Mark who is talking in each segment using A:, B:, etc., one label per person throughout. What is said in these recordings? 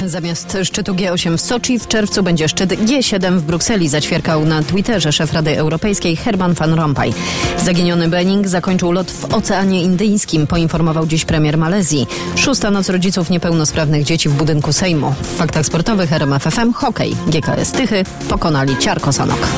A: Zamiast szczytu G8 w Soczi w czerwcu będzie szczyt G7 w Brukseli, zaćwierkał na Twitterze szef Rady Europejskiej Herman Van Rompuy. Zaginiony Benning zakończył lot w Oceanie Indyjskim, poinformował dziś premier Malezji. 6. noc rodziców niepełnosprawnych dzieci w budynku Sejmu. W faktach sportowych RMF FM hokej. GKS Tychy pokonali Ciarko Sanok.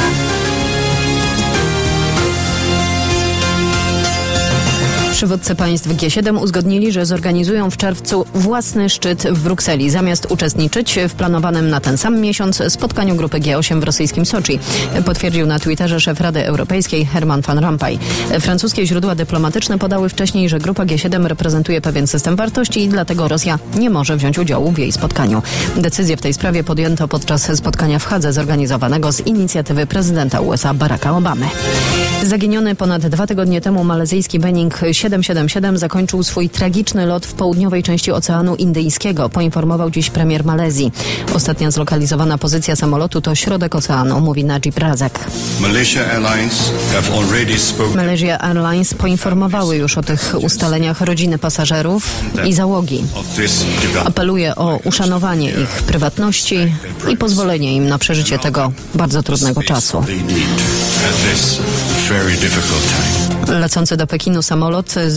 A: Przywódcy państw G7 uzgodnili, że zorganizują w czerwcu własny szczyt w Brukseli, zamiast uczestniczyć w planowanym na ten sam miesiąc spotkaniu grupy G8 w rosyjskim Soczi, potwierdził na Twitterze szef Rady Europejskiej Herman Van Rompuy. Francuskie źródła dyplomatyczne podały wcześniej, że grupa G7 reprezentuje pewien system wartości i dlatego Rosja nie może wziąć udziału w jej spotkaniu. Decyzję w tej sprawie podjęto podczas spotkania w Hadze zorganizowanego z inicjatywy prezydenta USA Baracka Obamy. Zaginiony ponad 2 tygodnie temu malezyjski Benning 777 zakończył swój tragiczny lot w południowej części Oceanu Indyjskiego, poinformował dziś premier Malezji. Ostatnia zlokalizowana pozycja samolotu to środek oceanu, mówi Najib Razak. Malaysia Airlines poinformowały już o tych ustaleniach rodziny pasażerów i załogi. Apeluje o uszanowanie ich prywatności i pozwolenie im na przeżycie tego bardzo trudnego czasu. Lecący do Pekinu samolot z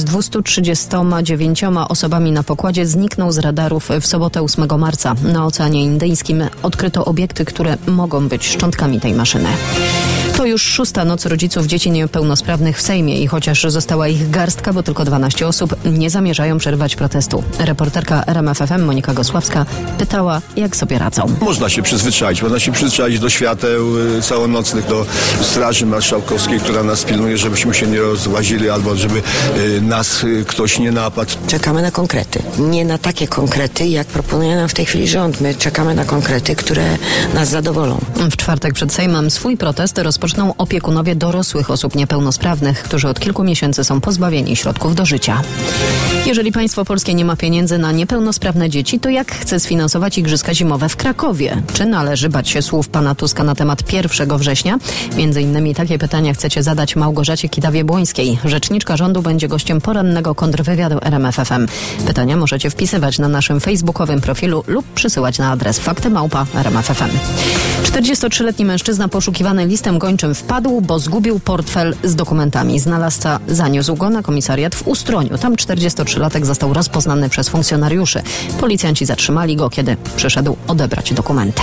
A: 239 osobami na pokładzie zniknął z radarów w sobotę 8 marca. Na Oceanie Indyjskim odkryto obiekty, które mogą być szczątkami tej maszyny. To już 6. noc rodziców dzieci niepełnosprawnych w Sejmie i chociaż została ich garstka, bo tylko 12 osób, nie zamierzają przerwać protestu. Reporterka RMF FM Monika Gosławska pytała, jak sobie radzą.
B: Można się przyzwyczaić do świateł całonocnych, do Straży Marszałkowskiej, która nas pilnuje, żebyśmy się nie rozłazili albo żeby nas ktoś nie napadł.
C: Czekamy na konkrety. Nie na takie konkrety, jak proponuje nam w tej chwili rząd. My czekamy na konkrety, które nas zadowolą.
A: W czwartek przed Sejmem swój protest rozpoczną opiekunowie dorosłych osób niepełnosprawnych, którzy od kilku miesięcy są pozbawieni środków do życia. Jeżeli państwo polskie nie ma pieniędzy na niepełnosprawne dzieci, to jak chce sfinansować igrzyska zimowe w Krakowie? Czy należy bać się słów pana Tuska na temat 1 września? Między innymi takie pytania chcecie zadać Małgorzacie Kidawie-Błońskiej. Rzeczniczka rządu będzie gościem porannego kontrwywiadu RMF FM. Pytania możecie wpisywać na naszym facebookowym profilu lub przysyłać na adres fakty@rmf.fm. 43-letni mężczyzna poszukiwany listem gończym wpadł, bo zgubił portfel z dokumentami. Znalazca zaniósł go na komisariat w Ustroniu. Tam 43-latek został rozpoznany przez funkcjonariuszy. Policjanci zatrzymali go, kiedy przyszedł odebrać dokumenty.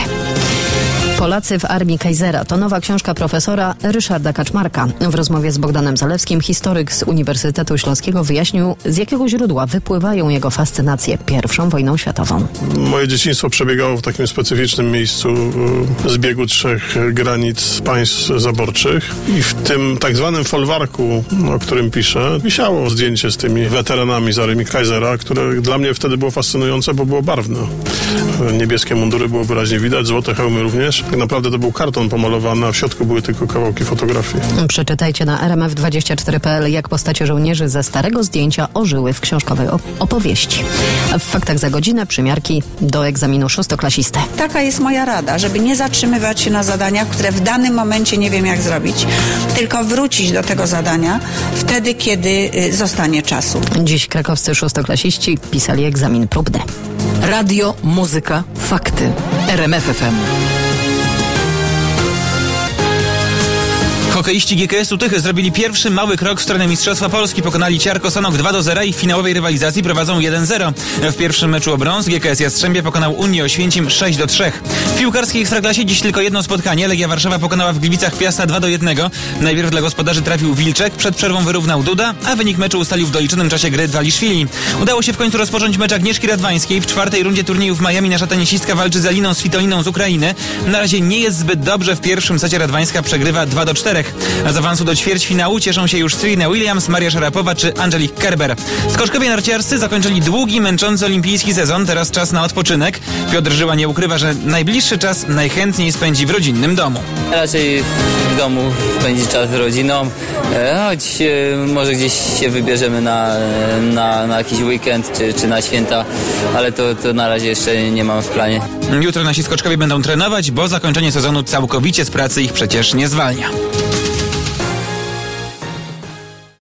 A: Polacy w armii Kaisera to nowa książka profesora Ryszarda Kaczmarka. W rozmowie z Bogdanem Zalewskim historyk z Uniwersytetu Śląskiego wyjaśnił, z jakiego źródła wypływają jego fascynacje I wojną światową.
D: Moje dzieciństwo przebiegało w takim specyficznym miejscu zbiegu 3 granic państw zaborczych i w tym tak zwanym folwarku, o którym piszę, wisiało zdjęcie z tymi weteranami z armii Kaisera, które dla mnie wtedy było fascynujące, bo było barwne. Niebieskie mundury było wyraźnie widać, złote hełmy również. Tak naprawdę to był karton pomalowany, a w środku były tylko kawałki fotografii.
A: Przeczytajcie na rmf24.pl, jak postacie żołnierzy ze starego zdjęcia ożyły w książkowej opowieści. A w faktach za godzinę przymiarki do egzaminu 6-klasisty.
E: Taka jest moja rada, żeby nie zatrzymywać się na zadaniach, które w danym momencie nie wiem jak zrobić, tylko wrócić do tego zadania wtedy, kiedy zostanie czasu.
A: Dziś krakowscy 6-klasiści pisali egzamin próbny.
F: Radio, muzyka, fakty. RMF FM.
G: Hokeiści GKS-u Tychy zrobili pierwszy mały krok w stronę Mistrzostwa Polski. Pokonali Ciarko Sanok 2-0 i w finałowej rywalizacji prowadzą 1-0. W pierwszym meczu o brąz GKS Jastrzębie pokonał Unię Oświęcim 6-3. W piłkarskiej Ekstraklasie dziś tylko jedno spotkanie. Legia Warszawa pokonała w Gliwicach Piasta 2-1. Najpierw dla gospodarzy trafił Wilczek, przed przerwą wyrównał Duda, a wynik meczu ustalił w doliczonym czasie gry Dwaliszwili. Udało się w końcu rozpocząć mecz Agnieszki Radwańskiej. W 4. rundzie turnieju w Miami nasza tenisistka walczy z Aliną Svitoliną z Ukrainy. Na razie nie jest zbyt dobrze. W pierwszym secie Radwańska przegrywa 2-4. A z awansu do ćwierćfinału cieszą się już Serena Williams, Maria Szarapowa czy Angelique Kerber. Skoczkowie narciarscy zakończyli długi, męczący olimpijski sezon. Teraz czas na odpoczynek. Piotr Żyła nie ukrywa, że najbliższy czas najchętniej spędzi w rodzinnym domu.
H: Raczej w domu spędzić czas z rodziną, choć może gdzieś się wybierzemy na jakiś weekend czy na święta, ale to na razie jeszcze nie mam w planie.
G: Jutro nasi skoczkowie będą trenować, bo zakończenie sezonu całkowicie z pracy ich przecież nie zwalnia.